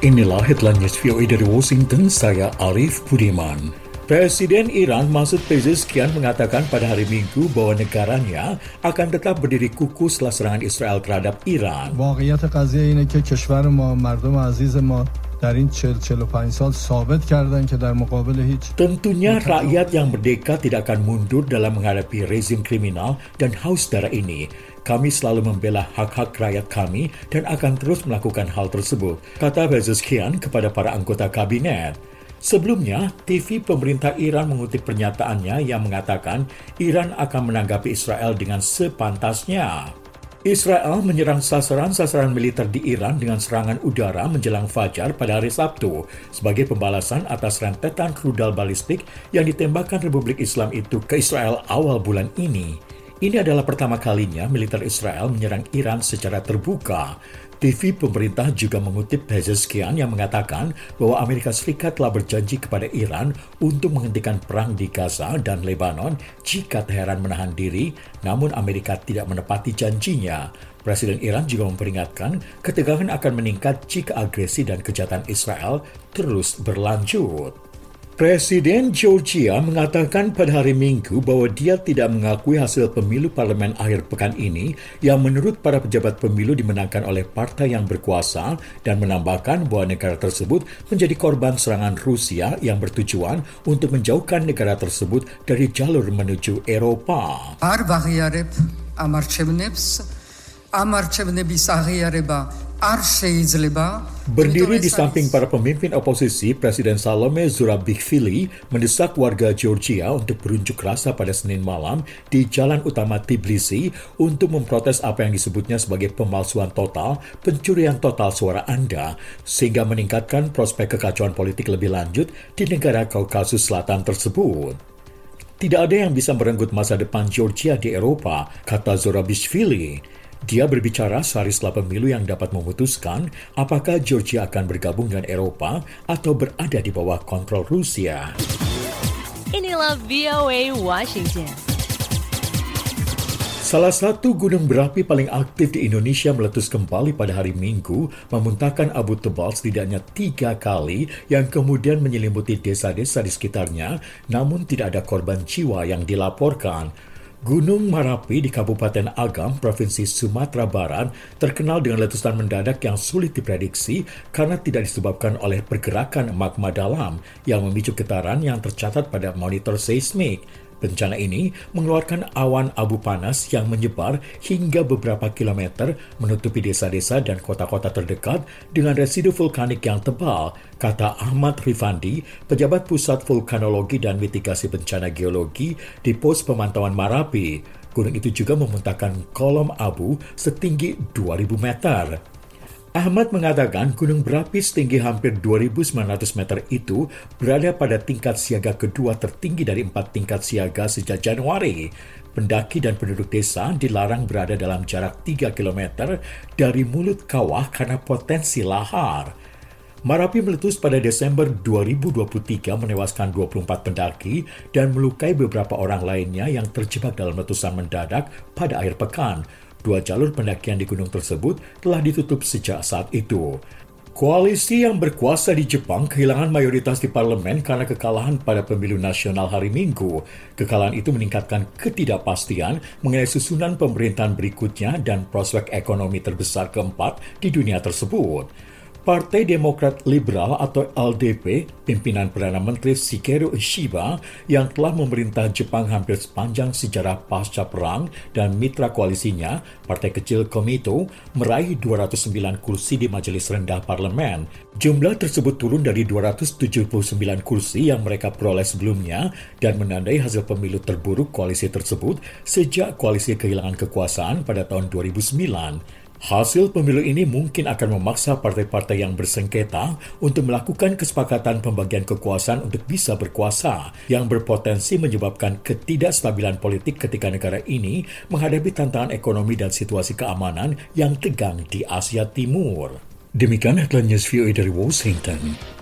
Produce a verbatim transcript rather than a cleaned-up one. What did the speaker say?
Inilah headline news V O A dari Washington, saya Arif Budiman. Presiden Iran Masoud Pezeshkian mengatakan pada hari Minggu bahwa negaranya akan tetap berdiri kukuh setelah serangan Israel terhadap Iran. واقعیت قضیه اینه که کشور ما مردم عزیز ما در این چهل چهل و پنج سال ثابت کردن که در مقابل هیچ Tentunya rakyat yang merdeka tidak akan mundur dalam menghadapi rezim kriminal dan haus darah ini. Kami selalu membela hak-hak rakyat kami dan akan terus melakukan hal tersebut, kata Pezeshkian kepada para anggota kabinet. Sebelumnya, T V pemerintah Iran mengutip pernyataannya yang mengatakan Iran akan menanggapi Israel dengan sepantasnya. Israel menyerang sasaran-sasaran militer di Iran dengan serangan udara menjelang fajar pada hari Sabtu sebagai pembalasan atas rentetan rudal balistik yang ditembakkan Republik Islam itu ke Israel awal bulan ini. Ini adalah pertama kalinya militer Israel menyerang Iran secara terbuka. T V pemerintah juga mengutip Pezeshkian yang mengatakan bahwa Amerika Serikat telah berjanji kepada Iran untuk menghentikan perang di Gaza dan Lebanon jika Teheran menahan diri, namun Amerika tidak menepati janjinya. Presiden Iran juga memperingatkan ketegangan akan meningkat jika agresi dan kejahatan Israel terus berlanjut. Presiden Georgia mengatakan pada hari Minggu bahwa dia tidak mengakui hasil pemilu parlemen akhir pekan ini yang menurut para pejabat pemilu dimenangkan oleh partai yang berkuasa dan menambahkan bahwa negara tersebut menjadi korban serangan Rusia yang bertujuan untuk menjauhkan negara tersebut dari jalur menuju Eropa. Berdiri di samping para pemimpin oposisi, Presiden Salome Zurabishvili mendesak warga Georgia untuk berunjuk rasa pada Senin malam di jalan utama Tbilisi untuk memprotes apa yang disebutnya sebagai pemalsuan total, pencurian total suara Anda, sehingga meningkatkan prospek kekacauan politik lebih lanjut di negara Kaukasus Selatan tersebut. Tidak ada yang bisa merenggut masa depan Georgia di Eropa, kata Zurabishvili. Dia berbicara sehari setelah pemilu yang dapat memutuskan apakah Georgia akan bergabung dengan Eropa atau berada di bawah kontrol Rusia. Inilah V O A Washington. Salah satu gunung berapi paling aktif di Indonesia meletus kembali pada hari Minggu, memuntahkan abu tebal setidaknya tiga kali yang kemudian menyelimuti desa-desa di sekitarnya, namun tidak ada korban jiwa yang dilaporkan. Gunung Merapi di Kabupaten Agam, Provinsi Sumatera Barat, terkenal dengan letusan mendadak yang sulit diprediksi karena tidak disebabkan oleh pergerakan magma dalam yang memicu getaran yang tercatat pada monitor seismik. Bencana ini mengeluarkan awan abu panas yang menyebar hingga beberapa kilometer menutupi desa-desa dan kota-kota terdekat dengan residu vulkanik yang tebal, kata Ahmad Rifandi, pejabat Pusat Vulkanologi dan Mitigasi Bencana Geologi di Pos Pemantauan Marapi. Gunung itu juga memuntahkan kolom abu setinggi dua ribu meter. Ahmad mengatakan gunung berapi setinggi hampir dua ribu sembilan ratus meter itu berada pada tingkat siaga kedua tertinggi dari empat tingkat siaga sejak Januari. Pendaki dan penduduk desa dilarang berada dalam jarak tiga kilometer dari mulut kawah karena potensi lahar. Merapi meletus pada Desember dua ribu dua puluh tiga menewaskan dua puluh empat pendaki dan melukai beberapa orang lainnya yang terjebak dalam letusan mendadak pada akhir pekan. Dua jalur pendakian di gunung tersebut telah ditutup sejak saat itu. Koalisi yang berkuasa di Jepang kehilangan mayoritas di parlemen karena kekalahan pada pemilu nasional hari Minggu. Kekalahan itu meningkatkan ketidakpastian mengenai susunan pemerintahan berikutnya dan prospek ekonomi terbesar keempat di dunia tersebut. Partai Demokrat Liberal atau L D P, pimpinan Perdana Menteri Shigeru Ishiba yang telah memerintah Jepang hampir sepanjang sejarah pasca perang dan mitra koalisinya, Partai Kecil Komeito, meraih dua ratus sembilan kursi di Majelis Rendah Parlemen. Jumlah tersebut turun dari dua ratus tujuh puluh sembilan kursi yang mereka peroleh sebelumnya dan menandai hasil pemilu terburuk koalisi tersebut sejak koalisi kehilangan kekuasaan pada tahun dua ribu sembilan. Hasil pemilu ini mungkin akan memaksa partai-partai yang bersengketa untuk melakukan kesepakatan pembagian kekuasaan untuk bisa berkuasa, yang berpotensi menyebabkan ketidakstabilan politik ketika negara ini menghadapi tantangan ekonomi dan situasi keamanan yang tegang di Asia Timur. Demikian headline news V O A dari Washington.